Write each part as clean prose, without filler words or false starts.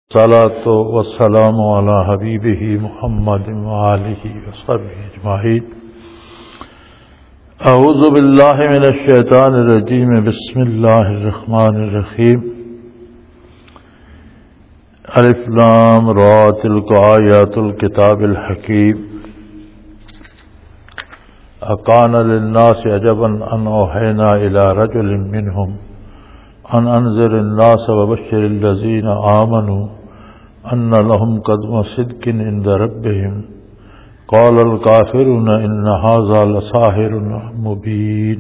الصلاة والسلام على حبیبہ محمد وآلہ وصحبہ اجمعین۔ اعوذ باللہ من الشیطان الرجیم، بسم اللہ الرحمن الرحیم۔ الف لام را تلک آیات الکتاب الحکیم۔ اکان للناس عجبا ان اوحینا الی رجل منہم ان انذر الناس وبشر الذین آمنوا ان لهم قدم صدق عند ربهم قال الكافرون ان هذا لساحر مبين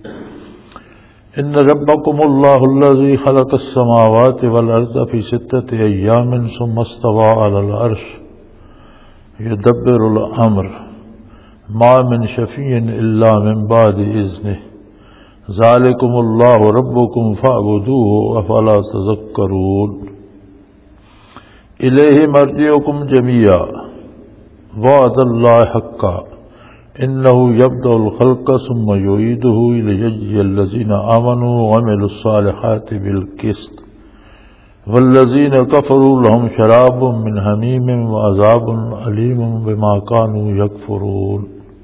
ان ربكم الله الذي خلق السماوات والارض في 6 ايام ثم استوى على العرش يدبر الامر ما من شفيع الا من بعد اذنه ذلكم الله ربكم فاعبدوه افلا تذكرون الیہ مرجعکم جميعا وعد اللہ حقا انہ یبدأ الخلق ثم یعیدہ لیجزی الذین آمنوا وعملوا الصالحات بالقسط والذین کفروا لهم شراب من حمیم وعذاب علیم بما كانوا یکفرون۔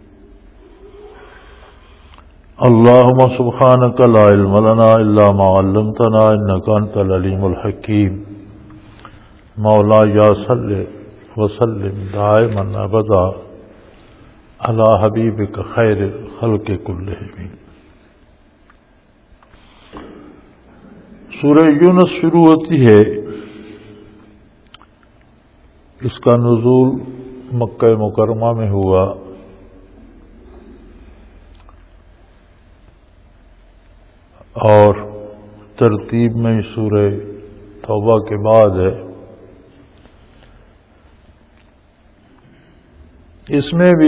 اللہم سبحانک لا علم لنا الا ما علمتنا انک انت العلیم الحکیم۔ مولا یا صلی وسلم دائما ابدا علی حبیبک خیر الخلق کلہم۔ سورہ یونس شروع ہوتی ہے، اس کا نزول مکہ مکرمہ میں ہوا، اور ترتیب میں سورہ توبہ کے بعد ہے۔ اس میں بھی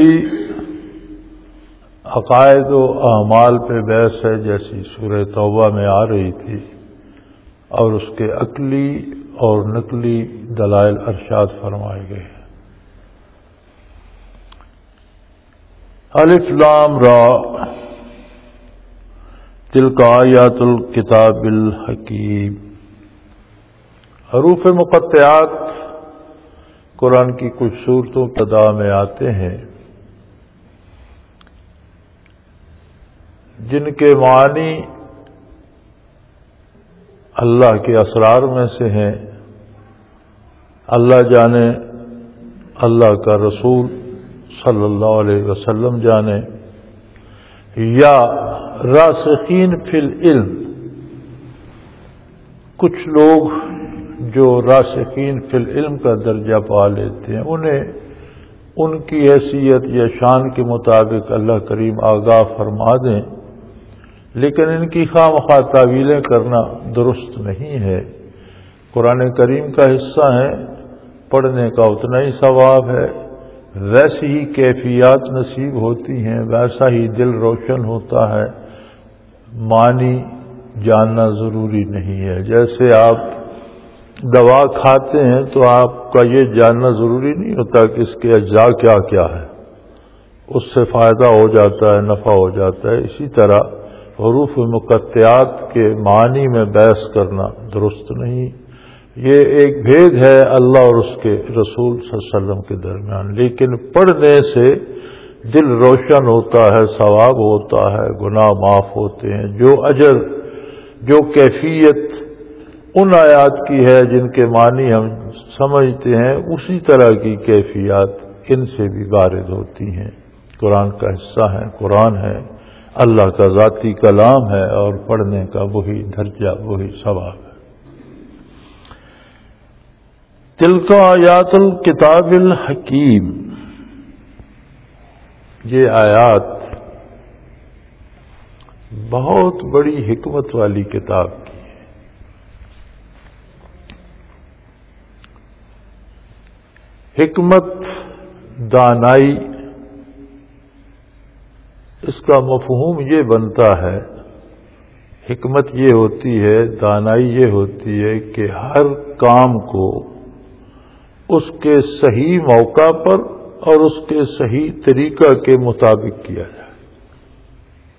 عقائد و اعمال پہ بحث ہے، جیسی سورہ توبہ میں آ رہی تھی، اور اس کے عقلی اور نقلی دلائل ارشاد فرمائے گئے۔ الف لام را تلک آیات الکتاب الحکیم۔ حروف مقطعات قرآن کی کچھ صورتوں کی ابتدا میں آتے ہیں، جن کے معنی اللہ کے اسرار میں سے ہیں، اللہ جانے، اللہ کا رسول صلی اللہ علیہ وسلم جانے، یا راسخین فی العلم، کچھ لوگ جو راسخین فی العلم کا درجہ پا لیتے ہیں، انہیں ان کی حیثیت یا شان کے مطابق اللہ کریم آگاہ فرما دیں، لیکن ان کی خواہ مخواہ تعویلیں کرنا درست نہیں ہے۔ قرآن کریم کا حصہ ہیں، پڑھنے کا اتنا ہی ثواب ہے، ویسی ہی کیفیات نصیب ہوتی ہیں، ویسا ہی دل روشن ہوتا ہے، معنی جاننا ضروری نہیں ہے۔ جیسے آپ دوا کھاتے ہیں تو آپ کا یہ جاننا ضروری نہیں ہوتا کہ اس کے اجزاء کیا کیا ہے، اس سے فائدہ ہو جاتا ہے، نفع ہو جاتا ہے۔ اسی طرح حروف مقطعات کے معنی میں بحث کرنا درست نہیں۔ یہ ایک بھید ہے اللہ اور اس کے رسول صلی اللہ علیہ وسلم کے درمیان، لیکن پڑھنے سے دل روشن ہوتا ہے، ثواب ہوتا ہے، گناہ معاف ہوتے ہیں۔ جو اجر، جو کیفیت ان آیات کی ہے جن کے معنی ہم سمجھتے ہیں، اسی طرح کی کیفیات ان سے بھی وارد ہوتی ہیں۔ قرآن کا حصہ ہے، قرآن ہے، اللہ کا ذاتی کلام ہے، اور پڑھنے کا وہی درجہ، وہی ثواب ہے۔ تلک آیات الکتاب الحکیم، یہ آیات بہت بڑی حکمت والی کتاب کی۔ حکمت، دانائی، اس کا مفہوم یہ بنتا ہے، حکمت یہ ہوتی ہے، دانائی یہ ہوتی ہے کہ ہر کام کو اس کے صحیح موقع پر اور اس کے صحیح طریقہ کے مطابق کیا جائے،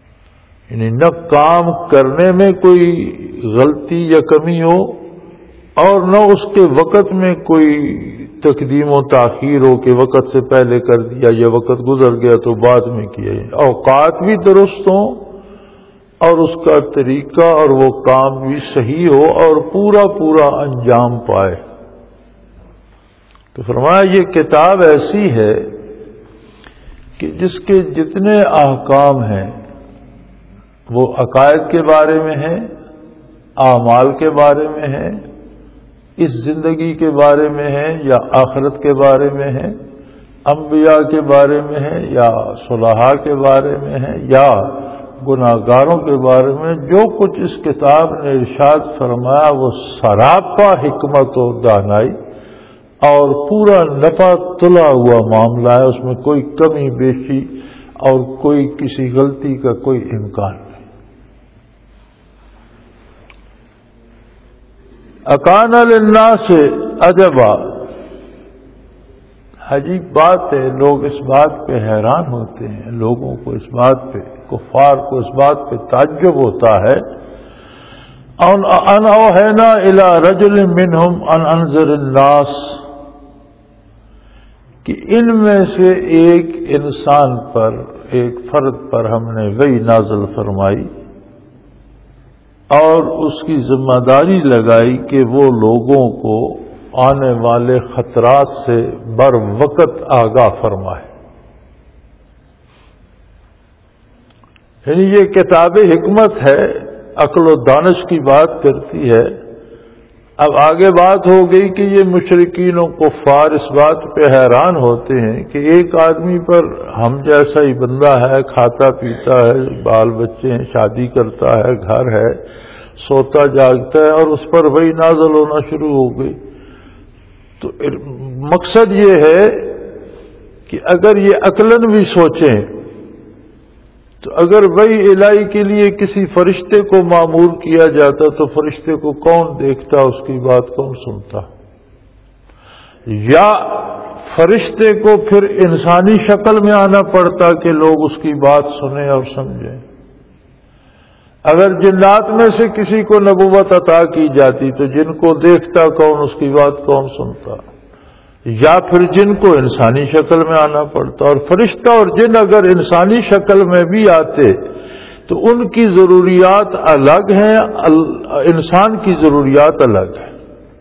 یعنی نہ کام کرنے میں کوئی غلطی یا کمی ہو، اور نہ اس کے وقت میں کوئی تقدیم و تاخیر ہو کہ وقت سے پہلے کر دیا یا وقت گزر گیا تو بعد میں کیا. اوقات بھی درست ہوں اور اس کا طریقہ اور وہ کام بھی صحیح ہو اور پورا پورا انجام پائے. تو فرمایا یہ کتاب ایسی ہے کہ جس کے جتنے احکام ہیں وہ عقائد کے بارے میں ہیں، اعمال کے بارے میں ہیں، اس زندگی کے بارے میں ہیں یا آخرت کے بارے میں ہیں، انبیاء کے بارے میں ہیں یا صلحاء کے بارے میں ہیں یا گناہگاروں کے بارے میں. جو کچھ اس کتاب نے ارشاد فرمایا وہ سراپا حکمت و دانائی اور پورا نفع تلا ہوا معاملہ ہے. اس میں کوئی کمی بیشی اور کوئی کسی غلطی کا کوئی امکان نہیں. اکان للناس عجبا، عجیب بات ہے، لوگ اس بات پہ حیران ہوتے ہیں، لوگوں کو اس بات پہ، کفار کو اس بات پہ تعجب ہوتا ہے. ان اوحینا الی رجل منہم ان انذر الناس، کہ ان میں سے ایک انسان پر، ایک فرد پر ہم نے وحی نازل فرمائی اور اس کی ذمہ داری لگائی کہ وہ لوگوں کو آنے والے خطرات سے بر وقت آگاہ فرمائے. یعنی یہ کتاب حکمت ہے، عقل و دانش کی بات کرتی ہے. اب آگے بات ہو گئی کہ یہ مشرکین و کفار اس بات پہ حیران ہوتے ہیں کہ ایک آدمی پر ہم جیسا ہی بندہ ہے، کھاتا پیتا ہے، بال بچے ہیں، شادی کرتا ہے، گھر ہے، سوتا جاگتا ہے، اور اس پر وحی نازل ہونا شروع ہو گئی. تو مقصد یہ ہے کہ اگر یہ عقلاً بھی سوچیں تو اگر وحی الہی کے لیے کسی فرشتے کو مامور کیا جاتا تو فرشتے کو کون دیکھتا، اس کی بات کون سنتا؟ یا فرشتے کو پھر انسانی شکل میں آنا پڑتا کہ لوگ اس کی بات سنیں اور سمجھیں. اگر جنات میں سے کسی کو نبوت عطا کی جاتی تو جن کو دیکھتا کون، اس کی بات کون سنتا؟ یا پھر جن کو انسانی شکل میں آنا پڑتا. اور فرشتہ اور جن اگر انسانی شکل میں بھی آتے تو ان کی ضروریات الگ ہیں، انسان کی ضروریات الگ ہیں.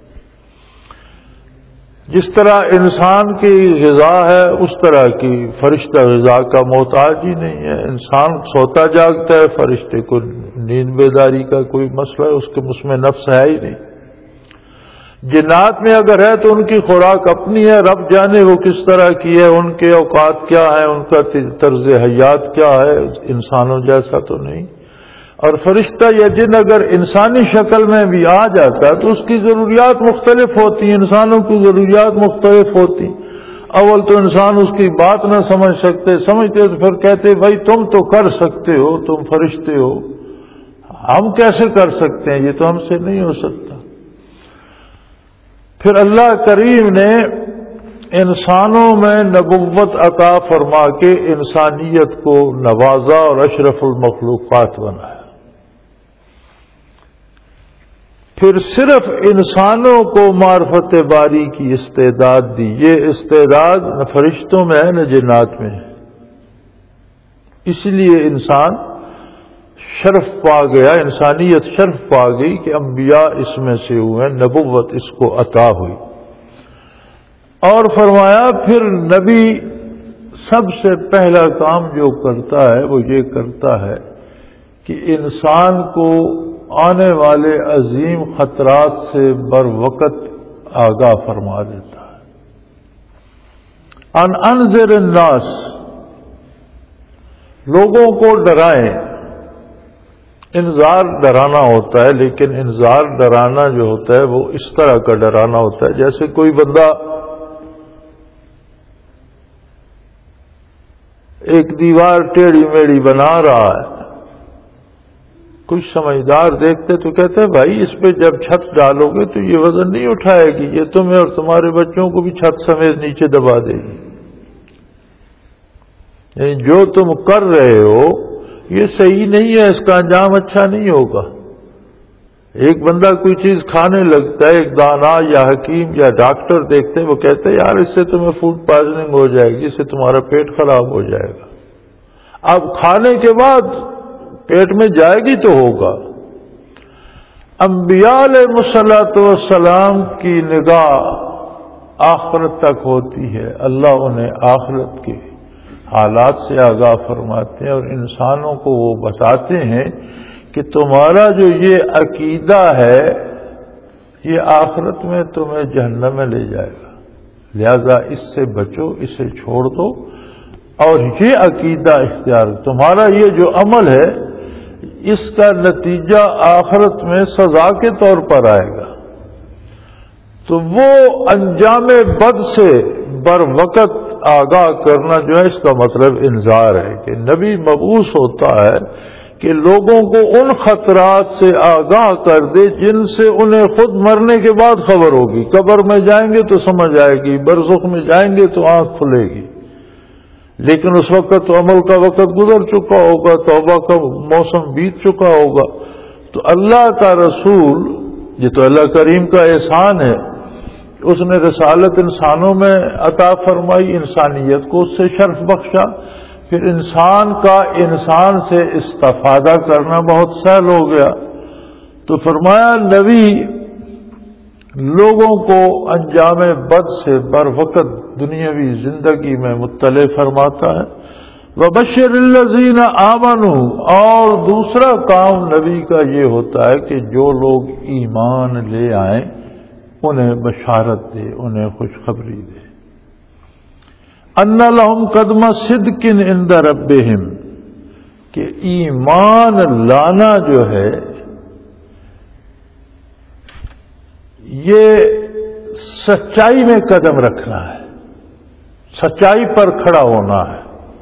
جس طرح انسان کی غذا ہے اس طرح کی فرشتہ غذا کا محتاج ہی نہیں ہے. انسان سوتا جاگتا ہے، فرشتے کو نیند بیداری کا کوئی مسئلہ ہے، اس میں نفس ہے ہی نہیں. جنات میں اگر ہے تو ان کی خوراک اپنی ہے، رب جانے وہ کس طرح کی ہے، ان کے اوقات کیا ہے، ان کا طرز حیات کیا ہے، انسانوں جیسا تو نہیں. اور فرشتہ یا جن اگر انسانی شکل میں بھی آ جاتا تو اس کی ضروریات مختلف ہوتی ہیں، انسانوں کی ضروریات مختلف ہوتی. اول تو انسان اس کی بات نہ سمجھ سکتے، سمجھتے تو پھر کہتے بھائی تم تو کر سکتے ہو، تم فرشتے ہو، ہم کیسے کر سکتے ہیں، یہ تو ہم سے نہیں ہو سکتا. پھر اللہ کریم نے انسانوں میں نبوت عطا فرما کے انسانیت کو نوازا اور اشرف المخلوقات بنایا. پھر صرف انسانوں کو معرفت باری کی استعداد دی. یہ استعداد نہ فرشتوں میں ہے نہ جنات میں ہے. اس لیے انسان شرف پا گیا، انسانیت شرف پا گئی کہ انبیاء اس میں سے ہوئے، نبوت اس کو عطا ہوئی. اور فرمایا پھر نبی سب سے پہلا کام جو کرتا ہے وہ یہ کرتا ہے کہ انسان کو آنے والے عظیم خطرات سے بر وقت آگاہ فرما دیتا ہے. ان انذر الناس، لوگوں کو ڈرائیں. انذار ڈرانا ہوتا ہے، لیکن انذار ڈرانا جو ہوتا ہے وہ اس طرح کا ڈرانا ہوتا ہے جیسے کوئی بندہ ایک دیوار ٹیڑھی میڑھی بنا رہا ہے، کچھ سمجھدار دیکھتے تو کہتے ہیں بھائی اس پہ جب چھت ڈالو گے تو یہ وزن نہیں اٹھائے گی، یہ تمہیں اور تمہارے بچوں کو بھی چھت سمیت نیچے دبا دے گی. یعنی جو تم کر رہے ہو یہ صحیح نہیں ہے، اس کا انجام اچھا نہیں ہوگا. ایک بندہ کوئی چیز کھانے لگتا ہے، ایک دانا یا حکیم یا ڈاکٹر دیکھتے ہیں، وہ کہتے ہیں یار اس سے تمہیں فوڈ پوائزننگ ہو جائے گی، اس سے تمہارا پیٹ خراب ہو جائے گا۔ اب کھانے کے بعد پیٹ میں جائے گی تو ہوگا۔ انبیاء علیہ الصلوۃ والسلام کی نگاہ آخرت تک ہوتی ہے، اللہ انہیں آخرت کے حالات سے آگاہ فرماتے ہیں اور انسانوں کو وہ بتاتے ہیں کہ تمہارا جو یہ عقیدہ ہے یہ آخرت میں تمہیں جہنم میں لے جائے گا، لہذا اس سے بچو، اسے چھوڑ دو اور یہ عقیدہ اختیار، تمہارا یہ جو عمل ہے اس کا نتیجہ آخرت میں سزا کے طور پر آئے گا۔ تو وہ انجام بد سے بر وقت آگاہ کرنا جو ہے اس کا مطلب انذار ہے کہ نبی مبعوث ہوتا ہے کہ لوگوں کو ان خطرات سے آگاہ کر دے جن سے انہیں خود مرنے کے بعد خبر ہوگی۔ قبر میں جائیں گے تو سمجھ آئے گی، برزخ میں جائیں گے تو آنکھ کھلے گی، لیکن اس وقت تو عمل کا وقت گزر چکا ہوگا، توبہ کا موسم بیت چکا ہوگا۔ تو اللہ کا رسول، یہ تو اللہ کریم کا احسان ہے، اس نے رسالت انسانوں میں عطا فرمائی، انسانیت کو اس سے شرف بخشا، پھر انسان کا انسان سے استفادہ کرنا بہت سہل ہو گیا۔ تو فرمایا نبی لوگوں کو انجام بد سے بر وقت دنیاوی زندگی میں مطلع فرماتا ہے۔ وبشر الذین آمنوا، اور دوسرا کام نبی کا یہ ہوتا ہے کہ جو لوگ ایمان لے آئیں انہیں بشارت دے، انہیں خوشخبری دے۔ ان لہم قدم صدق عند ربہم، کہ ایمان لانا جو ہے یہ سچائی میں قدم رکھنا ہے، سچائی پر کھڑا ہونا ہے،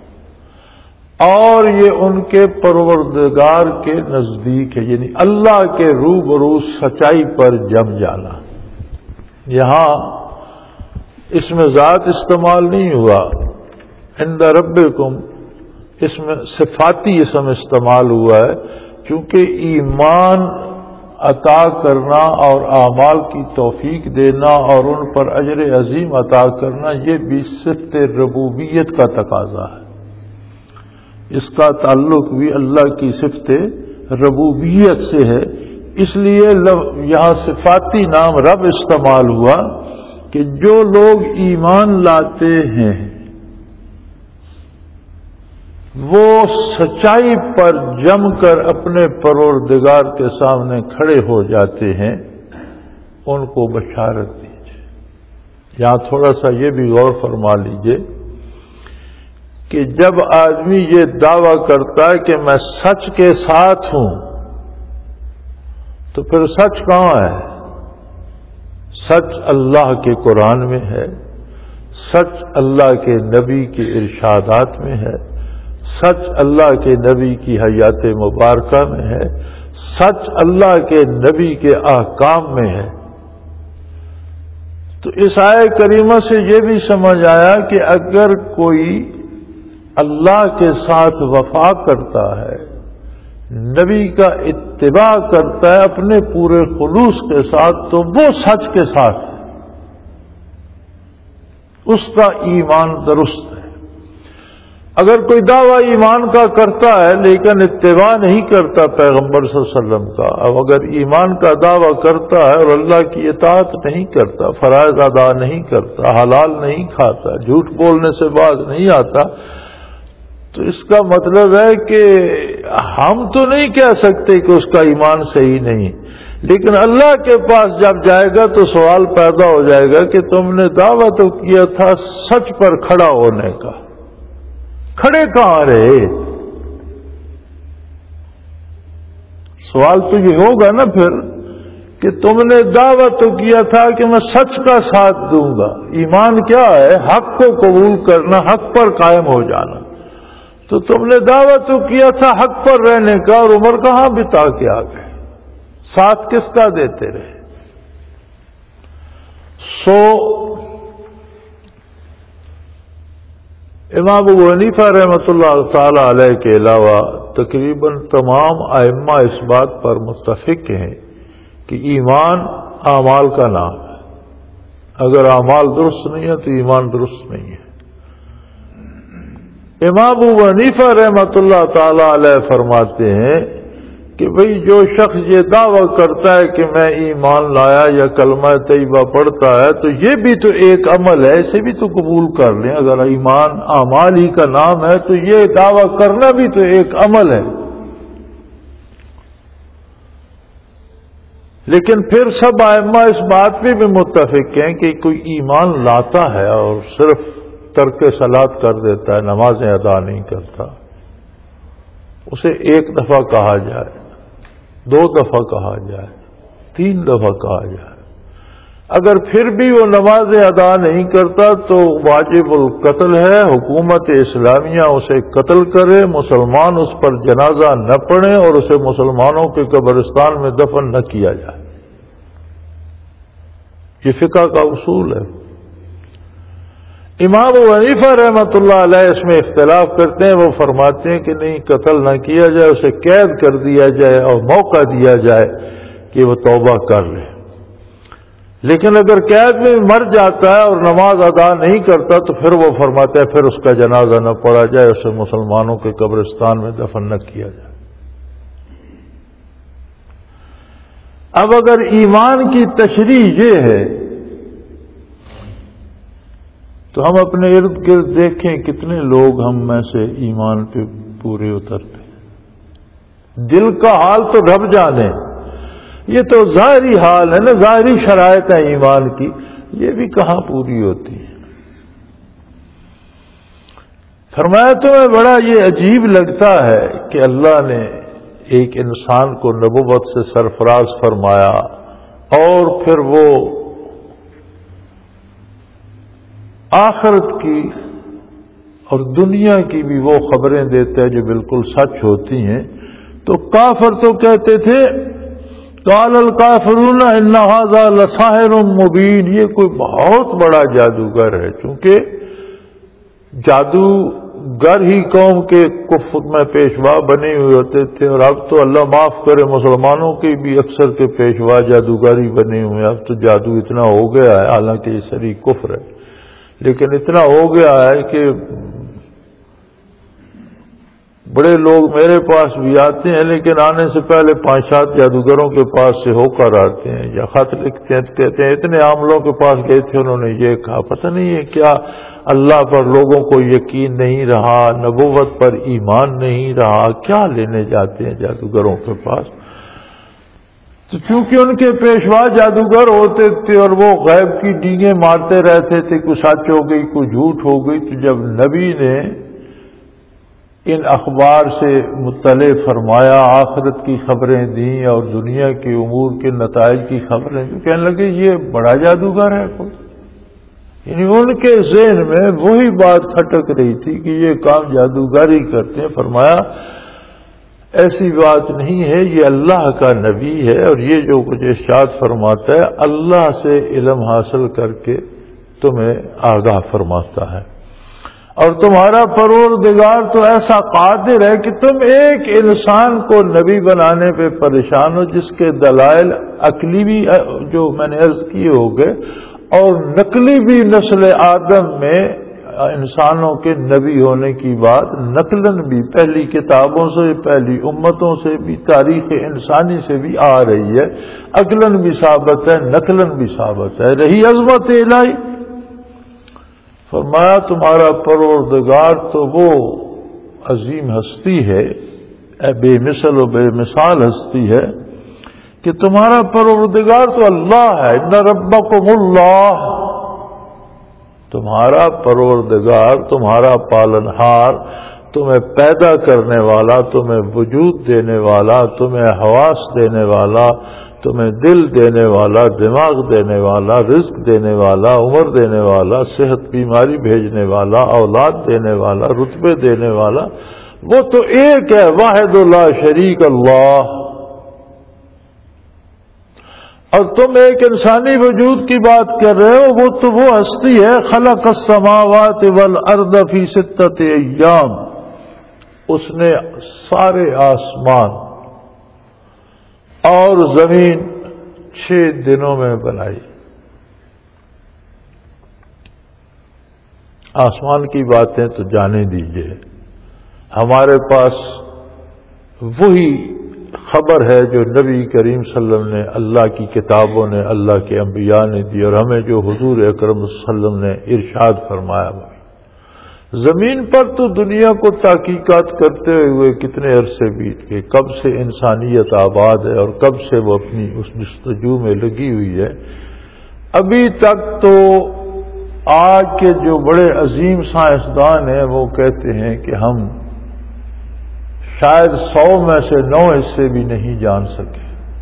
اور یہ ان کے پروردگار کے نزدیک ہے، یعنی اللہ کے روبرو سچائی پر جم جانا۔ یہاں اس میں ذات استعمال نہیں ہوا، عند ربکم اس میں صفاتی اسم استعمال ہوا ہے، کیونکہ ایمان عطا کرنا اور اعمال کی توفیق دینا اور ان پر اجر عظیم عطا کرنا یہ بھی صفت ربوبیت کا تقاضا ہے، اس کا تعلق بھی اللہ کی صفت ربوبیت سے ہے، اس لیے یہاں صفاتی نام رب استعمال ہوا کہ جو لوگ ایمان لاتے ہیں وہ سچائی پر جم کر اپنے پروردگار کے سامنے کھڑے ہو جاتے ہیں، ان کو بشارت دیجیے۔ یہاں تھوڑا سا یہ بھی غور فرما لیجیے کہ جب آدمی یہ دعویٰ کرتا ہے کہ میں سچ کے ساتھ ہوں تو پھر سچ کہاں ہے؟ سچ اللہ کے قرآن میں ہے، سچ اللہ کے نبی کے ارشادات میں ہے، سچ اللہ کے نبی کی حیات مبارکہ میں ہے، سچ اللہ کے نبی کے احکام میں ہے۔ تو اس آیہ کریمہ سے یہ بھی سمجھ آیا کہ اگر کوئی اللہ کے ساتھ وفا کرتا ہے، نبی کا اتباع کرتا ہے اپنے پورے خلوص کے ساتھ، تو وہ سچ کے ساتھ ہے، اس کا ایمان درست ہے۔ اگر کوئی دعویٰ ایمان کا کرتا ہے لیکن اتباع نہیں کرتا پیغمبر صلی اللہ علیہ وسلم کا، اب اگر ایمان کا دعویٰ کرتا ہے اور اللہ کی اطاعت نہیں کرتا، فرائض ادا نہیں کرتا، حلال نہیں کھاتا، جھوٹ بولنے سے باز نہیں آتا، تو اس کا مطلب ہے کہ ہم تو نہیں کہہ سکتے کہ اس کا ایمان صحیح نہیں، لیکن اللہ کے پاس جب جائے گا تو سوال پیدا ہو جائے گا کہ تم نے دعویٰ تو کیا تھا سچ پر کھڑا ہونے کا، کھڑے کہاں رہے؟ سوال تو یہ ہوگا نا پھر کہ تم نے دعویٰ تو کیا تھا کہ میں سچ کا ساتھ دوں گا، ایمان کیا ہے؟ حق کو قبول کرنا، حق پر قائم ہو جانا، تو تم نے دعویٰ تو کیا تھا حق پر رہنے کا، اور عمر کہاں بتا کے آ گئے، ساتھ کس کا دیتے رہے؟ امام ابو حنیفہ رحمۃ اللہ تعالی علیہ کے علاوہ تقریباً تمام ائمہ اس بات پر متفق ہیں کہ ایمان اعمال کا نام ہے، اگر اعمال درست نہیں ہے تو ایمان درست نہیں ہے۔ امام ابو حنیفہ رحمۃ اللہ تعالی علیہ فرماتے ہیں کہ بھئی جو شخص یہ دعویٰ کرتا ہے کہ میں ایمان لایا یا کلمہ طیبہ پڑھتا ہے تو یہ بھی تو ایک عمل ہے، اسے بھی تو قبول کر لیں۔ اگر ایمان اعمال ہی کا نام ہے تو یہ دعویٰ کرنا بھی تو ایک عمل ہے۔ لیکن پھر سب ائمہ اس بات پہ بھی متفق ہیں کہ کوئی ایمان لاتا ہے اور صرف ترک صلاۃ کر دیتا ہے، نمازیں ادا نہیں کرتا، اسے ایک دفعہ کہا جائے، 2 دفعہ کہا جائے، 3 دفعہ کہا جائے، اگر پھر بھی وہ نمازیں ادا نہیں کرتا تو واجب القتل ہے، حکومت اسلامیہ اسے قتل کرے، مسلمان اس پر جنازہ نہ پڑھیں اور اسے مسلمانوں کے قبرستان میں دفن نہ کیا جائے۔ یہ فقہ کا اصول ہے۔ امام ابو حنیفہ رحمۃ اللہ علیہ اس میں اختلاف کرتے ہیں، وہ فرماتے ہیں کہ نہیں، قتل نہ کیا جائے، اسے قید کر دیا جائے اور موقع دیا جائے کہ وہ توبہ کر لے۔ لیکن اگر قید میں مر جاتا ہے اور نماز ادا نہیں کرتا تو پھر وہ فرماتے ہیں پھر اس کا جنازہ نہ پڑھا جائے، اسے مسلمانوں کے قبرستان میں دفن نہ کیا جائے۔ اب اگر ایمان کی تشریح یہ ہے تو ہم اپنے ارد گرد دیکھیں کتنے لوگ ہم میں سے ایمان پہ پورے اترتے ہیں۔ دل کا حال تو رب جانے، یہ تو ظاہری حال ہے نا، ظاہری شرائط ہے ایمان کی، یہ بھی کہاں پوری ہوتی ہے۔ فرمایا تمہیں بڑا یہ عجیب لگتا ہے کہ اللہ نے ایک انسان کو نبوت سے سرفراز فرمایا اور پھر وہ آخرت کی اور دنیا کی بھی وہ خبریں دیتا ہے جو بالکل سچ ہوتی ہیں، تو کافر تو کہتے تھے قال الکافرون ان ھذا لساحر مبین، یہ کوئی بہت بڑا جادوگر ہے، چونکہ جادوگر ہی قوم کے کفر میں پیشوا بنے ہوئے ہوتے تھے، اور اب تو اللہ معاف کرے مسلمانوں کے بھی اکثر کے پیشوا جادوگر ہی بنے ہوئے ہیں۔ اب تو جادو اتنا ہو گیا ہے، حالانکہ یہ سری کفر ہے، لیکن اتنا ہو گیا ہے کہ بڑے لوگ میرے پاس بھی آتے ہیں لیکن آنے سے پہلے 5-7 جادوگروں کے پاس سے ہو کر آتے ہیں، یا خط لکھتے ہیں، کہتے ہیں اتنے عاملوں کے پاس گئے تھے، انہوں نے یہ کہا۔ پتہ نہیں ہے کیا اللہ پر لوگوں کو یقین نہیں رہا، نبوت پر ایمان نہیں رہا، کیا لینے جاتے ہیں جادوگروں کے پاس؟ تو چونکہ ان کے پیشوا جادوگر ہوتے تھے اور وہ غیب کی ڈینگیں مارتے رہتے تھے، کوئی سچ ہو گئی کوئی جھوٹ ہو گئی، تو جب نبی نے ان اخبار سے مطلع فرمایا، آخرت کی خبریں دیں اور دنیا کے امور کے نتائج کی خبریں، تو کہنے لگے یہ بڑا جادوگر ہے کوئی۔ یعنی ان کے ذہن میں وہی بات کھٹک رہی تھی کہ یہ کام جادوگری کرتے ہیں۔ فرمایا ایسی بات نہیں ہے، یہ اللہ کا نبی ہے، اور یہ جو کچھ ارشاد فرماتا ہے اللہ سے علم حاصل کر کے تمہیں آگاہ فرماتا ہے، اور تمہارا پروردگار تو ایسا قادر ہے کہ تم ایک انسان کو نبی بنانے پہ پریشان ہو جس کے دلائل عقلی بھی جو میں نے عرض کیے ہو گئے اور نقلی بھی نسل آدم میں انسانوں کے نبی ہونے کی بات نقلاً بھی پہلی کتابوں سے، پہلی امتوں سے بھی، تاریخ انسانی سے بھی آ رہی ہے، عقلاً بھی ثابت ہے، نقلاً بھی ثابت ہے، رہی عظمت الہی۔ فرمایا تمہارا پروردگار تو وہ عظیم ہستی ہے، بے مثل و بے مثال ہستی ہے کہ تمہارا پروردگار تو اللہ ہے، ان ربکم اللہ، تمہارا پروردگار، تمہارا پالنہار، تمہیں پیدا کرنے والا، تمہیں وجود دینے والا، تمہیں حواس دینے والا، تمہیں دل دینے والا، دماغ دینے والا، رزق دینے والا، عمر دینے والا، صحت بیماری بھیجنے والا، اولاد دینے والا، رتبے دینے والا، وہ تو ایک ہے، واحد لا شریک اللہ۔ اور تم ایک انسانی وجود کی بات کر رہے ہو، وہ تو وہ ہستی ہے خلق السماوات والارض فی 6 ایام، اس نے سارے آسمان اور زمین 6 دنوں میں بنائی۔ آسمان کی باتیں تو جانے دیجئے، ہمارے پاس وہی خبر ہے جو نبی کریم صلی اللہ علیہ وسلم نے، اللہ کی کتابوں نے، اللہ کے انبیاء نے دی، اور ہمیں جو حضور اکرم صلی اللہ علیہ وسلم نے ارشاد فرمایا۔ زمین پر تو دنیا کو تحقیقات کرتے ہوئے کتنے عرصے بیت گئے، کب سے انسانیت آباد ہے اور کب سے وہ اپنی اس جستجو میں لگی ہوئی ہے۔ ابھی تک تو آج کے جو بڑے عظیم سائنسدان ہیں وہ کہتے ہیں کہ ہم شاید 100 میں سے 9 حصے بھی نہیں جان سکے،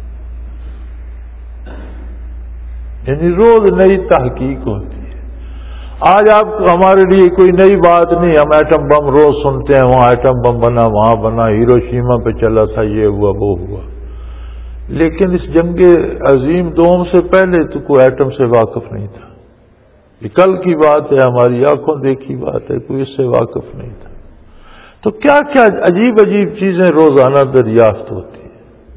یعنی روز نئی تحقیق ہوتی ہے۔ آج آپ ہمارے لیے کوئی نئی بات نہیں، ہم ایٹم بم روز سنتے ہیں، وہاں ایٹم بم بنا، وہاں بنا، ہیروشیما پہ چلا تھا، یہ ہوا وہ ہوا، لیکن اس جنگ عظیم دوم سے پہلے تو کوئی ایٹم سے واقف نہیں تھا۔ یہ کل کی بات ہے، ہماری آنکھوں دیکھی بات ہے، کوئی اس سے واقف نہیں تھا۔ تو کیا کیا عجیب عجیب چیزیں روزانہ دریافت ہوتی ہیں۔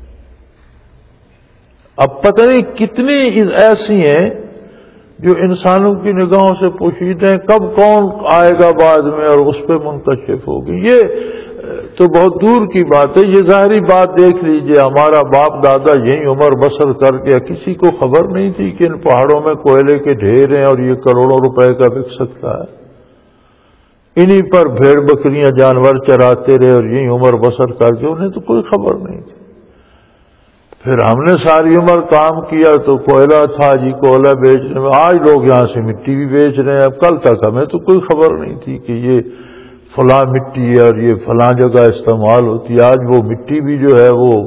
اب پتہ نہیں کتنی ایسی ہیں جو انسانوں کی نگاہوں سے پوشیدہ ہیں، کب کون آئے گا بعد میں اور اس پہ منکشف ہوگی، یہ تو بہت دور کی بات ہے۔ یہ ظاہری بات دیکھ لیجئے، ہمارا باپ دادا یہی عمر بسر کر کے، کسی کو خبر نہیں تھی کہ ان پہاڑوں میں کوئلے کے ڈھیر ہیں اور یہ کروڑوں روپے کا بک سکتا ہے۔ انہی پر بھیڑ بکریاں جانور چراتے رہے اور یہی عمر بسر کر کے، انہیں تو کوئی خبر نہیں تھی۔ پھر ہم نے ساری عمر کام کیا تو کوئلہ تھا جی، کوئلہ بیچنے میں، آج لوگ یہاں سے مٹی بھی بیچ رہے ہیں۔ اب کل تک ہمیں تو کوئی خبر نہیں تھی کہ یہ فلاں مٹی ہے اور یہ فلاں جگہ استعمال ہوتی ہے۔ آج وہ مٹی بھی جو ہے وہ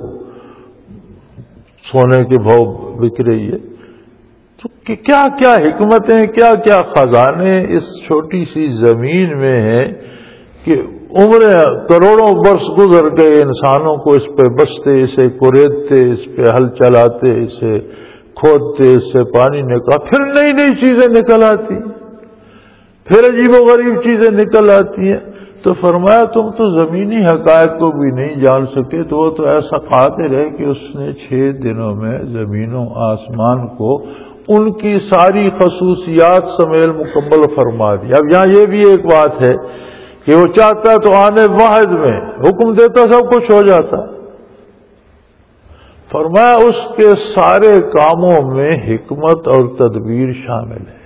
سونے کے بھاؤ بک رہی ہے۔ تو کیا کیا حکمتیں، کیا کیا خزانے اس چھوٹی سی زمین میں ہیں کہ عمریں کروڑوں برس گزر گئے انسانوں کو اس پہ بستے، اسے کوریدتے، اس پہ ہل چلاتے، اسے کھودتے، اس سے پانی نکال، پھر نئی نئی چیزیں نکل آتی، پھر عجیب و غریب چیزیں نکل آتی ہیں۔ تو فرمایا تم تو زمینی حقائق کو بھی نہیں جان سکے، تو وہ تو ایسا قادر ہے کہ اس نے 6 دنوں میں زمین و آسمان کو ان کی ساری خصوصیات سمیل مکمل فرما دیا۔ اب یہاں یہ بھی ایک بات ہے کہ وہ چاہتا تو آنے واحد میں حکم دیتا سب کچھ ہو جاتا۔ فرمایا اس کے سارے کاموں میں حکمت اور تدبیر شامل ہے۔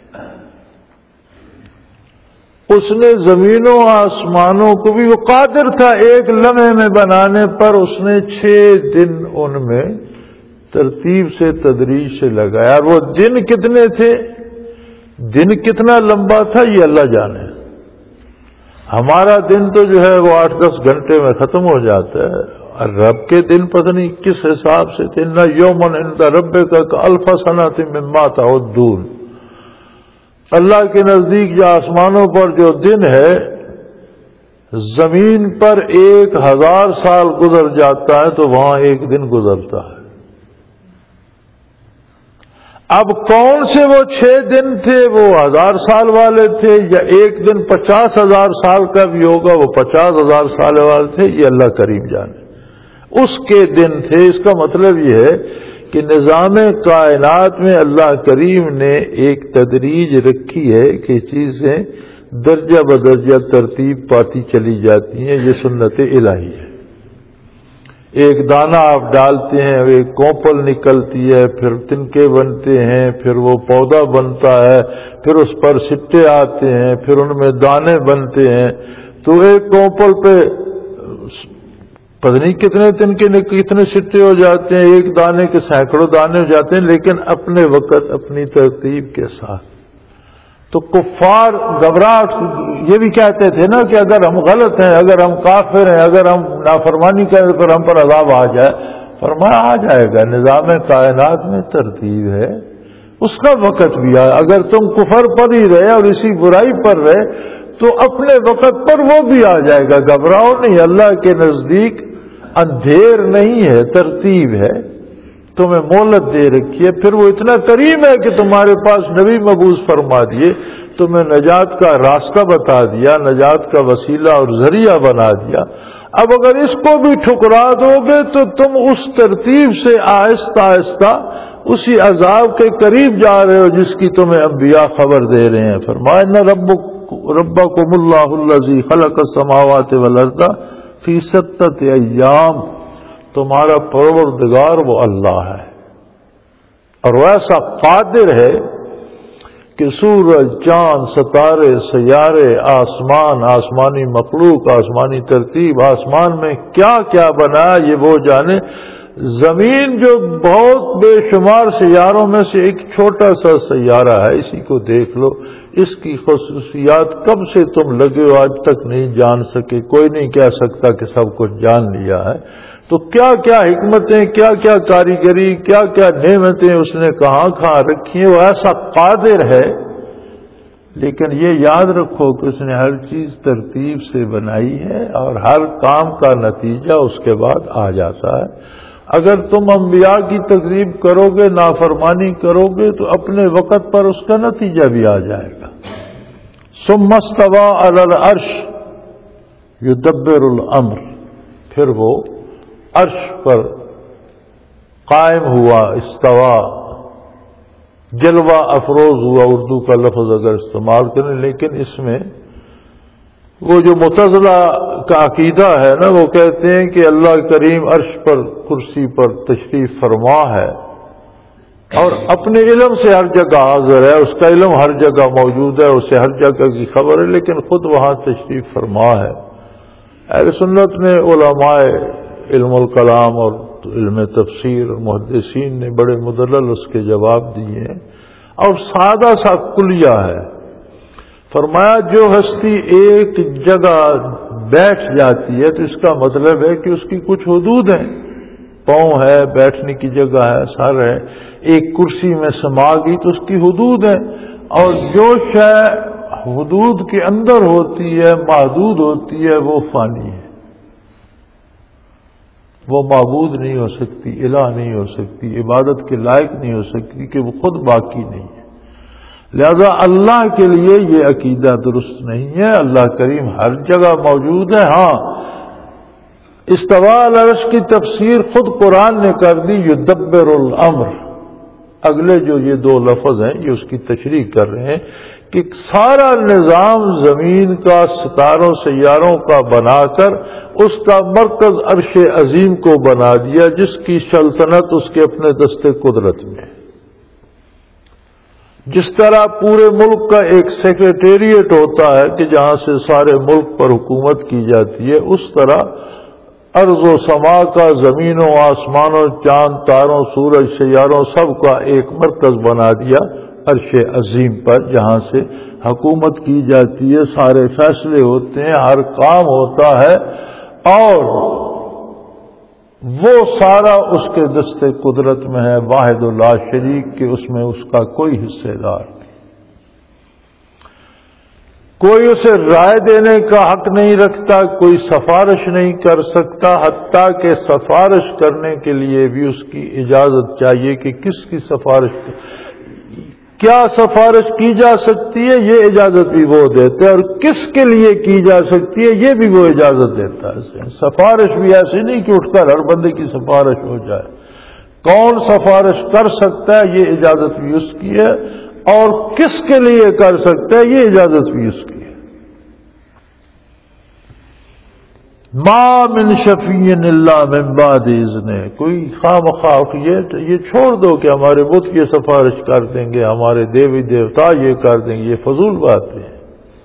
اس نے زمینوں آسمانوں کو بھی، وہ قادر تھا ایک لمحے میں بنانے پر، اس نے 6 دن ان میں ترتیب سے تدریج سے لگایا۔ اور وہ دن کتنے تھے، دن کتنا لمبا تھا یہ اللہ جانے۔ ہمارا دن تو جو ہے وہ 8-10 گھنٹے میں ختم ہو جاتا ہے، اور رب کے دن پتہ نہیں کس حساب سے تھے۔ نہ یومن عند ربک کالف سنۃ مما تعدون، اللہ کے نزدیک جو آسمانوں پر جو دن ہے، زمین پر 1000 سال گزر جاتا ہے تو وہاں ایک دن گزرتا ہے۔ اب کون سے وہ 6 دن تھے، وہ 1000 سال والے تھے یا ایک دن 50,000 سال کا بھی ہوگا، وہ 50,000 سال والے تھے، یہ اللہ کریم جانے۔ اس کے دن تھے۔ اس کا مطلب یہ ہے کہ نظام کائنات میں اللہ کریم نے ایک تدریج رکھی ہے کہ چیزیں درجہ بدرجہ ترتیب پاتی چلی جاتی ہیں، یہ سنت الہی ہے۔ ایک دانہ آپ ڈالتے ہیں، ایک کوپل نکلتی ہے، پھر تنکے بنتے ہیں، پھر وہ پودا بنتا ہے، پھر اس پر سٹے آتے ہیں، پھر ان میں دانے بنتے ہیں۔ تو ایک کوپل پہ پتہ نہیں کتنے تنکے کتنے سٹے ہو جاتے ہیں، ایک دانے کے سینکڑوں دانے ہو جاتے ہیں، لیکن اپنے وقت اپنی ترتیب کے ساتھ۔ تو کفار گھبراہٹ یہ بھی کہتے تھے نا کہ اگر ہم غلط ہیں، اگر ہم کافر ہیں، اگر ہم نافرمانی کریں تو پھر ہم پر عذاب آ جائے۔ فرمایا آ جائے گا، نظام کائنات میں ترتیب ہے، اس کا وقت بھی آئے۔ اگر تم کفر پر ہی رہے اور اسی برائی پر رہے تو اپنے وقت پر وہ بھی آ جائے گا، گھبراؤ نہیں، اللہ کے نزدیک اندھیر نہیں ہے، ترتیب ہے، تمہیں مہلت دے رکھی ہے۔ پھر وہ اتنا کریم ہے کہ تمہارے پاس نبی مبعوث فرما دیے، تمہیں نجات کا راستہ بتا دیا، نجات کا وسیلہ اور ذریعہ بنا دیا۔ اب اگر اس کو بھی ٹھکرا دو گے تو تم اس ترتیب سے آہستہ آہستہ اسی عذاب کے قریب جا رہے ہو جس کی تمہیں انبیاء خبر دے رہے ہیں. فرمایا ان ربکم اللہ الذی خلق السماوات والارض فی 7 ایام، تمہارا پروردگار وہ اللہ ہے اور وہ ایسا قادر ہے کہ سورج، چاند، ستارے، سیارے، آسمان، آسمانی مخلوق، آسمانی ترتیب، آسمان میں کیا کیا بنا یہ وہ جانے. زمین جو بہت بے شمار سیاروں میں سے ایک چھوٹا سا سیارہ ہے، اسی کو دیکھ لو، اس کی خصوصیات کب سے تم لگے ہو آج تک نہیں جان سکے. کوئی نہیں کہہ سکتا کہ سب کچھ جان لیا ہے. تو کیا کیا حکمتیں، کیا کیا کاریگری، کیا کیا نعمتیں اس نے کہاں کہاں رکھی ہیں. وہ ایسا قادر ہے، لیکن یہ یاد رکھو کہ اس نے ہر چیز ترتیب سے بنائی ہے اور ہر کام کا نتیجہ اس کے بعد آ جاتا ہے. اگر تم انبیاء کی تکذیب کرو گے، نافرمانی کرو گے، تو اپنے وقت پر اس کا نتیجہ بھی آ جائے گا. ثم استوى على العرش يدبر الامر، پھر وہ عرش پر قائم ہوا، استوا، جلوہ افروز ہوا، اردو کا لفظ اگر استعمال کریں. لیکن اس میں وہ جو معتزلہ کا عقیدہ ہے نا، وہ کہتے ہیں کہ اللہ کریم عرش پر کرسی پر تشریف فرما ہے اور اپنے علم سے ہر جگہ حاضر ہے، اس کا علم ہر جگہ موجود ہے، اسے ہر جگہ کی خبر ہے، لیکن خود وہاں تشریف فرما ہے. اہل سنت نے، علماء علم الکلام اور علم تفسیر اور محدثین نے بڑے مدلل اس کے جواب دیے ہیں اور سادہ سا کلیہ ہے. فرمایا جو ہستی ایک جگہ بیٹھ جاتی ہے تو اس کا مطلب ہے کہ اس کی کچھ حدود ہیں، پاؤں ہے، بیٹھنے کی جگہ ہے، سر ہے. ایک کرسی میں سما گئی تو اس کی حدود ہیں، اور جو شے حدود کے اندر ہوتی ہے، محدود ہوتی ہے، وہ فانی ہے، وہ معبود نہیں ہو سکتی، الہ نہیں ہو سکتی، عبادت کے لائق نہیں ہو سکتی کہ وہ خود باقی نہیں ہے. لہذا اللہ کے لیے یہ عقیدہ درست نہیں ہے. اللہ کریم ہر جگہ موجود ہے. ہاں، استوا علی العرش کی تفسیر خود قرآن نے کر دی، یدبر الامر. اگلے جو یہ دو لفظ ہیں یہ اس کی تشریح کر رہے ہیں کہ سارا نظام زمین کا، ستاروں سیاروں کا بنا کر اس کا مرکز عرش عظیم کو بنا دیا، جس کی سلطنت اس کے اپنے دست قدرت میں. جس طرح پورے ملک کا ایک سیکریٹریٹ ہوتا ہے کہ جہاں سے سارے ملک پر حکومت کی جاتی ہے، اس طرح ارض و سما کا، زمینوں، آسمانوں، چاند، تاروں، سورج، سیاروں، سب کا ایک مرکز بنا دیا عرش عظیم پر، جہاں سے حکومت کی جاتی ہے، سارے فیصلے ہوتے ہیں، ہر کام ہوتا ہے، اور وہ سارا اس کے دست قدرت میں ہے، واحد لا شریک، کہ اس میں اس کا کوئی حصے دار نہیں. کوئی اسے رائے دینے کا حق نہیں رکھتا، کوئی سفارش نہیں کر سکتا، حتیٰ کہ سفارش کرنے کے لیے بھی اس کی اجازت چاہیے کہ کس کی سفارش، کیا سفارش کی جا سکتی ہے، یہ اجازت بھی وہ دیتے ہیں، اور کس کے لیے کی جا سکتی ہے یہ بھی وہ اجازت دیتا ہے. سفارش بھی ایسی نہیں کہ اٹھ کر ہر بندے کی سفارش ہو جائے. کون سفارش کر سکتا ہے یہ اجازت بھی اس کی ہے، اور کس کے لیے کر سکتا ہے یہ اجازت بھی اس کی ہے. ما من شفیع الا من بعد اذن، کوئی خواہ مخواہ یہ چھوڑ دو کہ ہمارے بت یہ سفارش کر دیں گے، ہمارے دیوی دیوتا یہ کر دیں گے، یہ فضول بات ہے.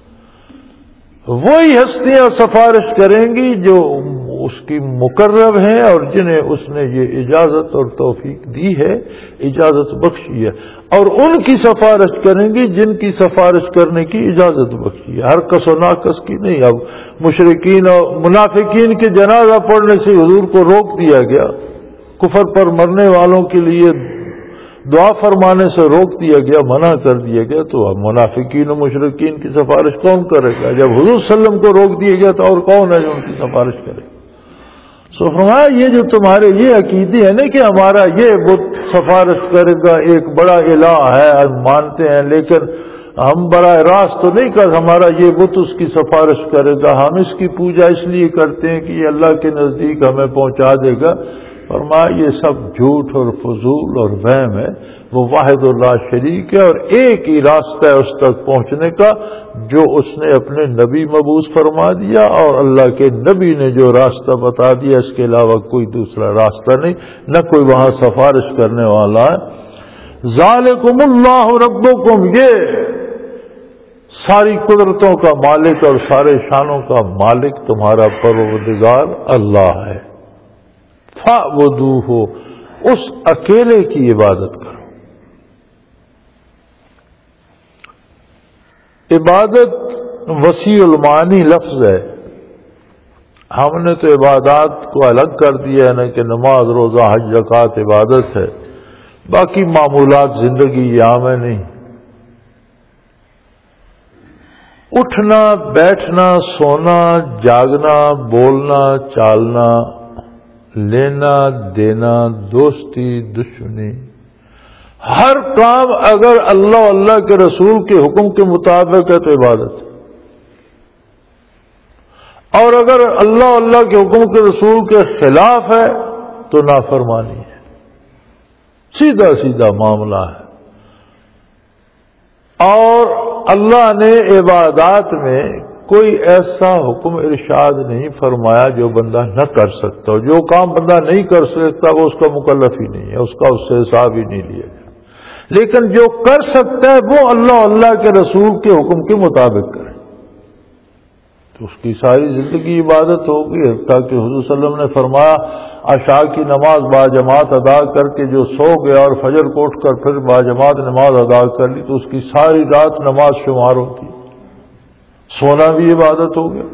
وہی ہستیاں سفارش کریں گی جو اس کی مقرب ہیں اور جنہیں اس نے یہ اجازت اور توفیق دی ہے، اجازت بخشی ہے، اور ان کی سفارش کریں گی جن کی سفارش کرنے کی اجازت بخشی ہے، ہر کس و ناکس کی نہیں. اب مشرکین اور منافقین کے جنازہ پڑھنے سے حضور کو روک دیا گیا، کفر پر مرنے والوں کے لیے دعا فرمانے سے روک دیا گیا، منع کر دیا گیا. تو اب منافقین و مشرکین کی سفارش کون کرے گا؟ جب حضور صلی اللہ علیہ وسلم کو روک دیا گیا تو اور کون ہے جو ان کی سفارش کرے؟ سو فرمایا یہ جو تمہارے یہ عقیدے ہیں نا کہ ہمارا یہ بت سفارش کرے گا، ایک بڑا الہ ہے، ہم مانتے ہیں، لیکن ہم براہ راست تو نہیں کر، ہمارا یہ بت اس کی سفارش کرے گا، ہم اس کی پوجا اس لیے کرتے ہیں کہ یہ اللہ کے نزدیک ہمیں پہنچا دے گا. فرمایا یہ سب جھوٹ اور فضول اور وہم ہے، وہ واحد اللہ شریک ہے، اور ایک ہی راستہ ہے اس تک پہنچنے کا جو اس نے اپنے نبی مبعوث فرما دیا، اور اللہ کے نبی نے جو راستہ بتا دیا، اس کے علاوہ کوئی دوسرا راستہ نہیں، نہ کوئی وہاں سفارش کرنے والا ہے۔ ذالکم اللہ ربکم، یہ ساری قدرتوں کا مالک اور سارے شانوں کا مالک تمہارا پروردگار اللہ ہے، فاعبدوہ، اس اکیلے کی عبادت کرو۔ عبادت وسیع المعانی لفظ ہے، ہم نے تو عبادات کو الگ کر دیا ہے نا کہ نماز روزہ حج زکوٰۃ عبادت ہے، باقی معمولات زندگی یہ عام ہے نہیں۔ اٹھنا بیٹھنا سونا جاگنا بولنا چالنا لینا دینا دوستی دشمنی، ہر کام اگر اللہ اللہ کے رسول کے حکم کے مطابق ہے تو عبادت ہے، اور اگر اللہ اللہ کے حکم کے رسول کے خلاف ہے تو نافرمانی ہے، سیدھا سیدھا معاملہ ہے۔ اور اللہ نے عبادات میں کوئی ایسا حکم ارشاد نہیں فرمایا جو بندہ نہ کر سکتا، جو کام بندہ نہیں کر سکتا وہ اس کا مکلف ہی نہیں ہے، اس کا اس سے حساب ہی نہیں لیا گیا، لیکن جو کر سکتا ہے وہ اللہ اللہ کے رسول کے حکم کے مطابق کرے تو اس کی ساری زندگی عبادت ہوگی۔ تاکہ حضور صلی اللہ علیہ وسلم نے فرمایا عشاء کی نماز باجماعت ادا کر کے جو سو گیا اور فجر کو اٹھ کر پھر باجماعت نماز ادا کر لی تو اس کی ساری رات نماز شمار ہوتی، سونا بھی عبادت ہو گیا،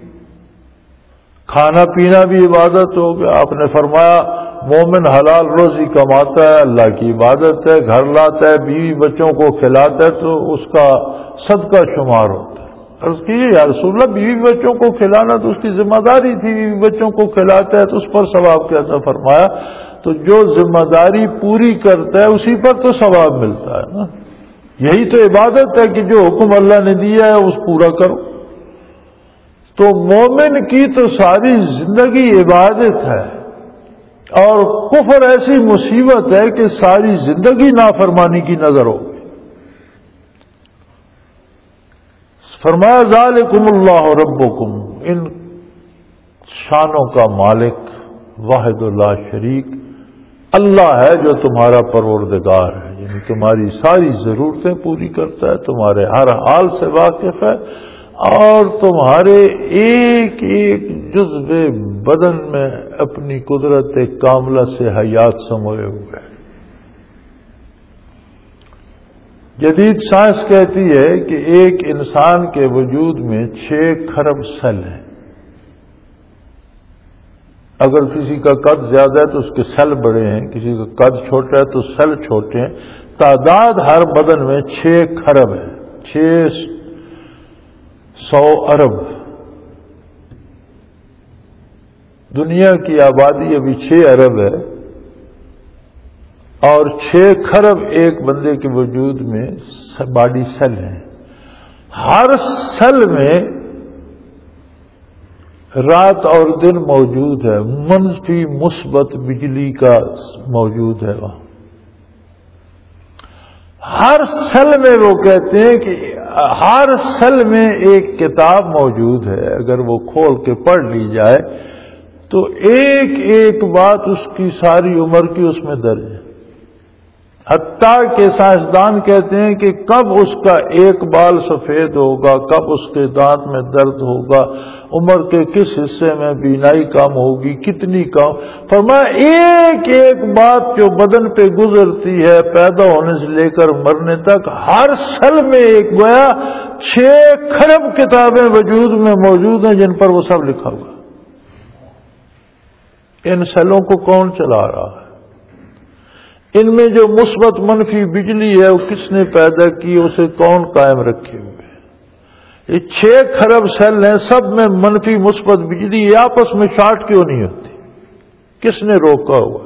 کھانا پینا بھی عبادت ہو گیا۔ آپ نے فرمایا مومن حلال روزی کماتا ہے، اللہ کی عبادت ہے، گھر لاتا ہے، بیوی بچوں کو کھلاتا ہے تو اس کا صدقہ شمار ہوتا ہے۔ عرض کیجیے یا رسول اللہ بیوی بچوں کو کھلانا تو اس کی ذمہ داری تھی، بیوی بچوں کو کھلاتا ہے تو اس پر ثواب کیسا؟ فرمایا تو جو ذمہ داری پوری کرتا ہے اسی پر تو ثواب ملتا ہے نا، یہی تو عبادت ہے کہ جو حکم اللہ نے دیا ہے اس پورا کرو۔ تو مومن کی تو ساری زندگی عبادت ہے، اور کفر ایسی مصیبت ہے کہ ساری زندگی نافرمانی کی نظر ہو گئی۔ فرمایا ذالکم اللہ ربکم، ان شانوں کا مالک واحد اللہ شریک اللہ ہے جو تمہارا پروردگار ہے، یعنی تمہاری ساری ضرورتیں پوری کرتا ہے، تمہارے ہر حال سے واقف ہے، اور تمہارے ایک ایک جزو بدن میں اپنی قدرت کاملہ سے حیات سموئے ہوئے ہیں۔ جدید سائنس کہتی ہے کہ ایک انسان کے وجود میں 6 کھرب سیل ہیں، اگر کسی کا قد زیادہ ہے تو اس کے سیل بڑے ہیں، کسی کا قد چھوٹا ہے تو سیل چھوٹے ہیں، تعداد ہر بدن میں 6 کھرب ہے، 600 ارب۔ دنیا کی آبادی ابھی 6 ارب ہے، اور 6 کھرب ایک بندے کے وجود میں باڈی سیل ہیں۔ ہر سیل میں رات اور دن موجود ہے، منفی مثبت بجلی کا موجود ہے وہاں ہر سیل میں۔ وہ کہتے ہیں کہ ہر سیل میں ایک کتاب موجود ہے، اگر وہ کھول کے پڑھ لی جائے تو ایک ایک بات اس کی ساری عمر کی اس میں درج ہے، حتیٰ کہ سائنسدان کہتے ہیں کہ کب اس کا ایک بال سفید ہوگا، کب اس کے دانت میں درد ہوگا، عمر کے کس حصے میں بینائی کم ہوگی، کتنی کم۔ فرمایا ایک ایک بات جو بدن پہ گزرتی ہے پیدا ہونے سے لے کر مرنے تک، ہر سیل میں ایک گویا 6 کھرب کتابیں وجود میں موجود ہیں جن پر وہ سب لکھا ہوا۔ ان سیلوں کو کون چلا رہا ہے؟ ان میں جو مثبت منفی بجلی ہے وہ کس نے پیدا کی، اسے کون قائم رکھے ہوئے؟ یہ 6 کھرب سیل ہیں، سب میں منفی مثبت بجلی، یہ آپس میں شارٹ کیوں نہیں ہوتی؟ کس نے روکا ہوا؟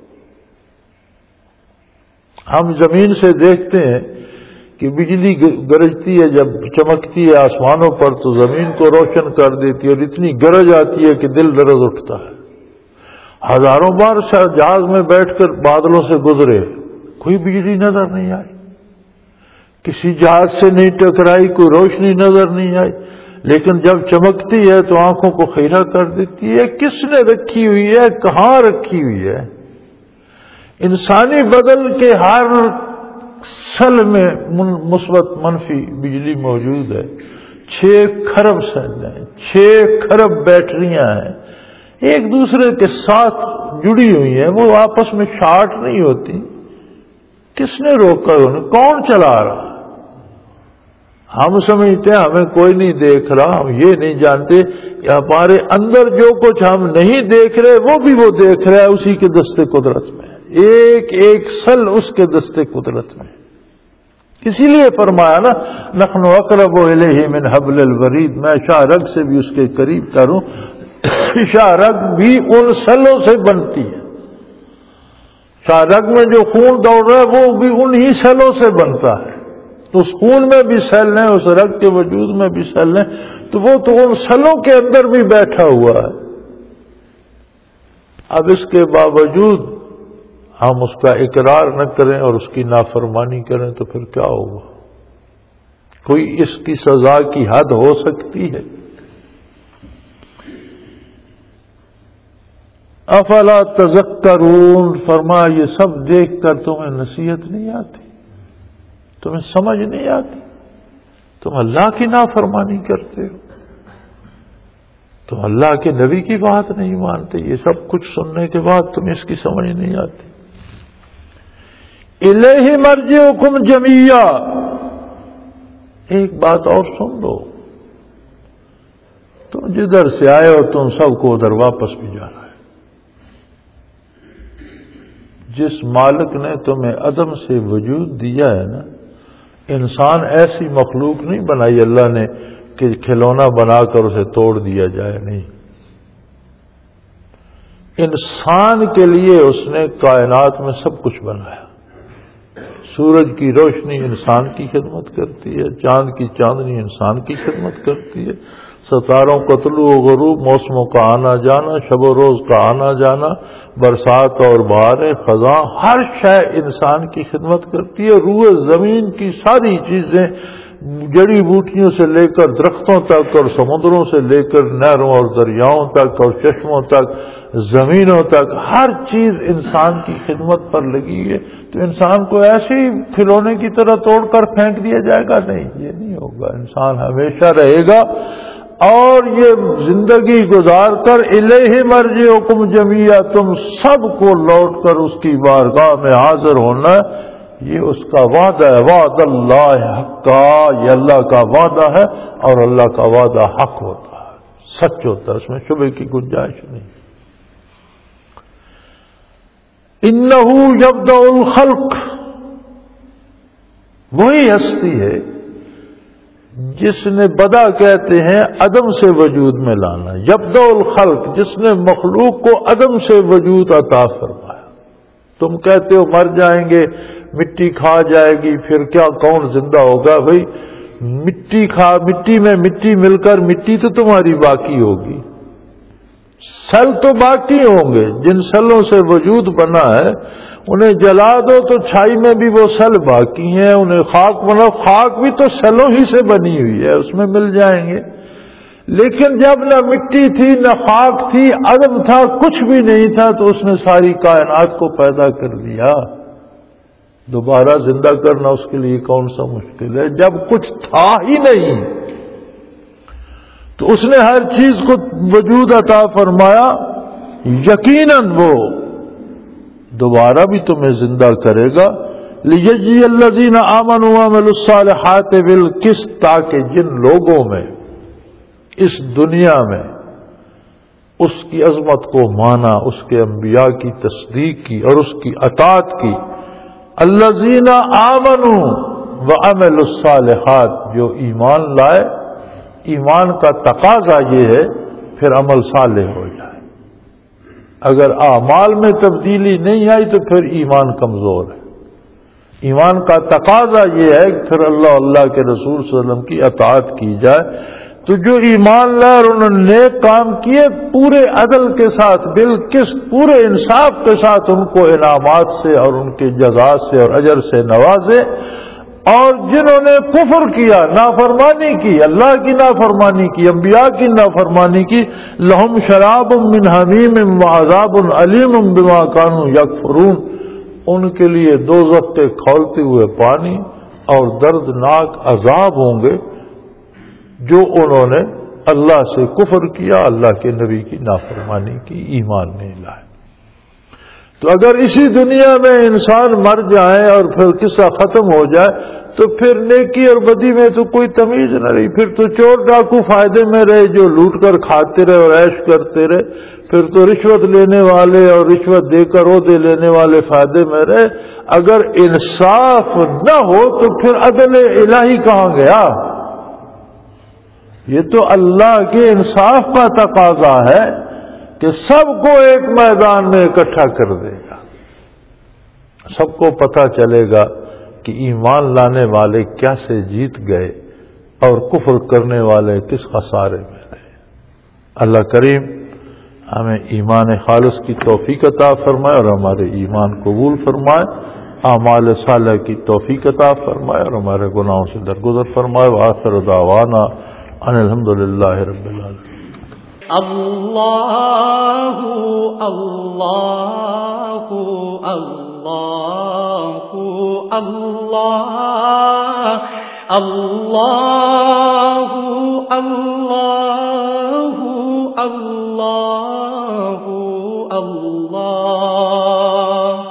ہم زمین سے دیکھتے ہیں کہ بجلی گرجتی ہے، جب چمکتی ہے آسمانوں پر تو زمین کو روشن کر دیتی ہے، اور اتنی گرج آتی ہے کہ دل لرز اٹھتا ہے۔ ہزاروں بار جہاز میں بیٹھ کر بادلوں سے گزرے، کوئی بجلی نظر نہیں آئی، کسی جہاز سے نہیں ٹکرائی، کوئی روشنی نظر نہیں آئی، لیکن جب چمکتی ہے تو آنکھوں کو خیرہ کر دیتی ہے۔ کس نے رکھی ہوئی ہے، کہاں رکھی ہوئی ہے؟ انسانی بدن کے ہر سیل میں مثبت منفی بجلی موجود ہے۔ 6 کھرب سیل ہیں، 6 کھرب بیٹریاں ہیں، ایک دوسرے کے ساتھ جڑی ہوئی ہیں، وہ آپس میں شارٹ نہیں ہوتی۔ کس نے روکا انہیں؟ کون چلا رہا؟ ہم سمجھتے ہیں ہمیں کوئی نہیں دیکھ رہا، ہم یہ نہیں جانتے کہ ہمارے اندر جو کچھ ہم نہیں دیکھ رہے وہ بھی وہ دیکھ رہا ہے، اسی کے دستے قدرت میں، ایک ایک سل اس کے دستے قدرت میں۔ اسی لیے فرمایا نا، نحن اقرب الیہ من حبل الورید، میں شاہ رگ سے بھی اس کے قریب کروں۔ شاہ رگ بھی ان سلوں سے بنتی ہے، شاہ رگ میں جو خون دوڑ رہا ہے وہ بھی انہی سیلوں سے بنتا ہے، تو اس خون میں بھی سیل ہیں، اس رگ کے وجود میں بھی سیل ہیں، تو وہ تو ان سیلوں کے اندر بھی بیٹھا ہوا ہے۔ اب اس کے باوجود ہم اس کا اقرار نہ کریں اور اس کی نافرمانی کریں تو پھر کیا ہوگا؟ کوئی اس کی سزا کی حد ہو سکتی ہے؟ افلا تذکرون، فرمایا یہ سب دیکھ کر تمہیں نصیحت نہیں آتی، تمہیں سمجھ نہیں آتی، تم اللہ کی نافرمانی کرتے ہو، تم اللہ کے نبی کی بات نہیں مانتے، یہ سب کچھ سننے کے بعد تمہیں اس کی سمجھ نہیں آتی۔ الیہ مرجعکم جمیعا، ایک بات اور سن لو، تم جدھر سے آئے ہو تم سب کو ادھر واپس بھی جانا ہے۔ جس مالک نے تمہیں عدم سے وجود دیا ہے نا، انسان ایسی مخلوق نہیں بنائی اللہ نے کہ کھلونا بنا کر اسے توڑ دیا جائے، نہیں، انسان کے لیے اس نے کائنات میں سب کچھ بنایا۔ سورج کی روشنی انسان کی خدمت کرتی ہے، چاند کی چاندنی انسان کی خدمت کرتی ہے، ستاروں کا طلوع و غروب، موسموں کا آنا جانا، شب و روز کا آنا جانا، برسات اور بہاریں، خزاں، ہر شے انسان کی خدمت کرتی ہے۔ روح زمین کی ساری چیزیں، جڑی بوٹیوں سے لے کر درختوں تک اور سمندروں سے لے کر نہروں اور دریاؤں تک اور چشموں تک، زمینوں تک، ہر چیز انسان کی خدمت پر لگی ہے۔ تو انسان کو ایسے ہی کھلونے کی طرح توڑ کر پھینک دیا جائے گا؟ نہیں، یہ نہیں ہوگا، انسان ہمیشہ رہے گا، اور یہ زندگی گزار کر الیہ مرجعکم جمیعا، تم سب کو لوٹ کر اس کی بارگاہ میں حاضر ہونا، یہ اس کا وعدہ ہے۔ وعد اللہ حقا، یہ اللہ کا وعدہ ہے، اور اللہ کا وعدہ حق ہوتا ہے، سچ ہوتا ہے، اس میں شبہ کی گنجائش نہیں۔ انہ یبدأ الخلق، وہی ہستی ہے جس نے بدا کہتے ہیں عدم سے وجود میں لانا، یبدأ الخلق، جس نے مخلوق کو عدم سے وجود عطا فرمایا۔ تم کہتے ہو مر جائیں گے، مٹی کھا جائے گی، پھر کیا کون زندہ ہوگا؟ بھائی مٹی میں مٹی مل کر مٹی تو تمہاری باقی ہوگی، سیل تو باقی ہوں گے، جن سیلوں سے وجود بنا ہے انہیں جلا دو تو چھائی میں بھی وہ سیل باقی ہیں، انہیں خاک بناؤ، خاک بھی تو سیلوں ہی سے بنی ہوئی ہے، اس میں مل جائیں گے۔ لیکن جب نہ مٹی تھی نہ خاک تھی، عدم تھا، کچھ بھی نہیں تھا، تو اس نے ساری کائنات کو پیدا کر دیا۔ دوبارہ زندہ کرنا اس کے لیے کون سا مشکل ہے؟ جب کچھ تھا ہی نہیں تو اس نے ہر چیز کو وجود عطا فرمایا، یقیناً وہ دوبارہ بھی تمہیں زندہ کرے گا۔ لیجزی الذین آمنوا وعملوا الصالحات بالقسط، تاکہ جن لوگوں میں اس دنیا میں اس کی عظمت کو مانا، اس کے انبیاء کی تصدیق کی اور اس کی اطاعت کی، الذین آمنوا وعملوا الصالحات، جو ایمان لائے، ایمان کا تقاضا یہ ہے پھر عمل صالح ہو جائے۔ اگر اعمال میں تبدیلی نہیں آئی تو پھر ایمان کمزور ہے۔ ایمان کا تقاضا یہ ہے کہ پھر اللہ کے رسول صلی اللہ علیہ وسلم کی اطاعت کی جائے، تو جو ایمان لائے اور انہوں نے نیک کام کیے پورے عدل کے ساتھ بالقسط پورے انصاف کے ساتھ ان کو انعامات سے اور ان کے جزا سے اور اجر سے نوازے، اور جنہوں نے کفر کیا، نافرمانی کی، اللہ کی نافرمانی کی، انبیاء کی نافرمانی کی، لہم شراب من حمیم وعذاب علیم بما کانوا یکفرون، ان کے لیے دوزخ کے کھولتے ہوئے پانی اور دردناک عذاب ہوں گے جو انہوں نے اللہ سے کفر کیا، اللہ کے نبی کی نافرمانی کی، ایمان نہیں لائے۔ تو اگر اسی دنیا میں انسان مر جائے اور پھر قصہ ختم ہو جائے تو پھر نیکی اور بدی میں تو کوئی تمیز نہ رہی، پھر تو چور ڈاکو فائدے میں رہے جو لوٹ کر کھاتے رہے اور عیش کرتے رہے، پھر تو رشوت لینے والے اور رشوت دے کر عہدے لینے والے فائدے میں رہے۔ اگر انصاف نہ ہو تو پھر عدل الہی کہاں گیا؟ یہ تو اللہ کے انصاف کا تقاضا ہے کہ سب کو ایک میدان میں اکٹھا کر دے گا، سب کو پتہ چلے گا کہ ایمان لانے والے کیسے جیت گئے اور کفر کرنے والے کس خسارے میں رہے۔ اللہ کریم ہمیں ایمان خالص کی توفیق عطا فرمائے اور ہمارے ایمان قبول فرمائے، اعمال صالح کی توفیق عطا فرمائے اور ہمارے گناہوں سے درگزر فرمائے۔ وآخر دعوانا ان الحمدللہ رب العالمین۔ اللہ اللہ اللہ اللہ اللہ اللہ اللہ اللہ۔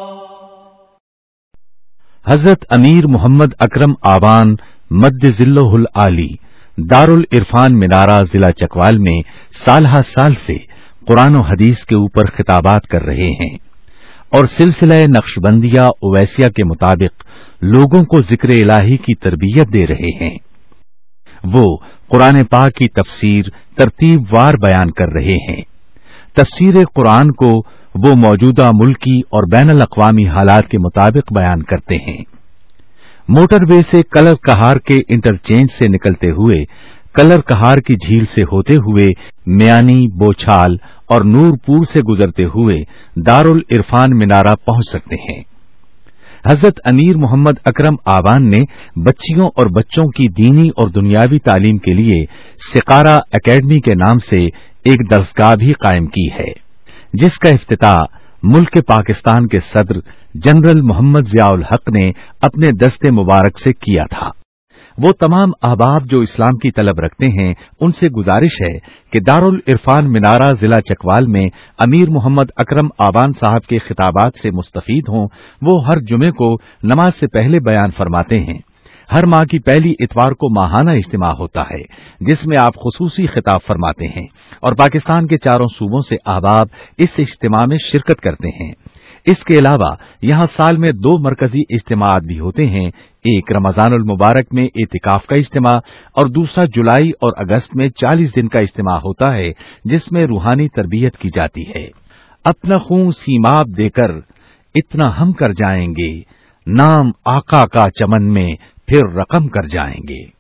حضرت امیر محمد اکرم آوان مد ذلہ العالی دارالعرفان منارہ ضلع چکوال میں سالہ سال سے قرآن و حدیث کے اوپر خطابات کر رہے ہیں اور سلسلہ نقشبندیہ اویسیہ کے مطابق لوگوں کو ذکر الہی کی تربیت دے رہے ہیں۔ وہ قرآن پاک کی تفسیر ترتیب وار بیان کر رہے ہیں۔ تفسیر قرآن کو وہ موجودہ ملکی اور بین الاقوامی حالات کے مطابق بیان کرتے ہیں۔ موٹر وے سے کلر کہار کے انٹرچینج سے نکلتے ہوئے کلر کہار کی جھیل سے ہوتے ہوئے میانی، بوچھال اور نور پور سے گزرتے ہوئے دارالعرفان منارہ پہنچ سکتے ہیں۔ حضرت امیر محمد اکرم آوان نے بچیوں اور بچوں کی دینی اور دنیاوی تعلیم کے لیے سقارہ اکیڈمی کے نام سے ایک درسگاہ بھی قائم کی ہے، جس کا افتتاح ملک پاکستان کے صدر جنرل محمد ضیاء الحق نے اپنے دست مبارک سے کیا تھا۔ وہ تمام احباب جو اسلام کی طلب رکھتے ہیں ان سے گزارش ہے کہ دارالعرفان منارہ ضلع چکوال میں امیر محمد اکرم آوان صاحب کے خطابات سے مستفید ہوں۔ وہ ہر جمعے کو نماز سے پہلے بیان فرماتے ہیں۔ ہر ماہ کی پہلی اتوار کو ماہانہ اجتماع ہوتا ہے جس میں آپ خصوصی خطاب فرماتے ہیں اور پاکستان کے چاروں صوبوں سے احباب اس اجتماع میں شرکت کرتے ہیں۔ اس کے علاوہ یہاں سال میں 2 مرکزی اجتماعات بھی ہوتے ہیں، ایک رمضان المبارک میں اعتکاف کا اجتماع اور دوسرا جولائی اور اگست میں 40 دن کا اجتماع ہوتا ہے جس میں روحانی تربیت کی جاتی ہے۔ اپنا خون سیماب دے کر اتنا ہم کر جائیں گے، نام آقا کا چمن میں پھر رقم کر جائیں گے۔